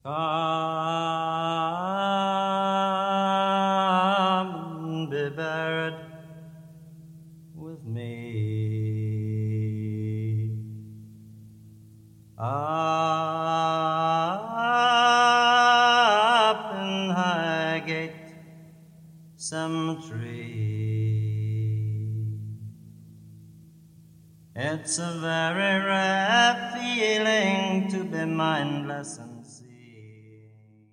Come and be buried with me up in Highgate Cemetery. It's a very rare feeling to be mindless and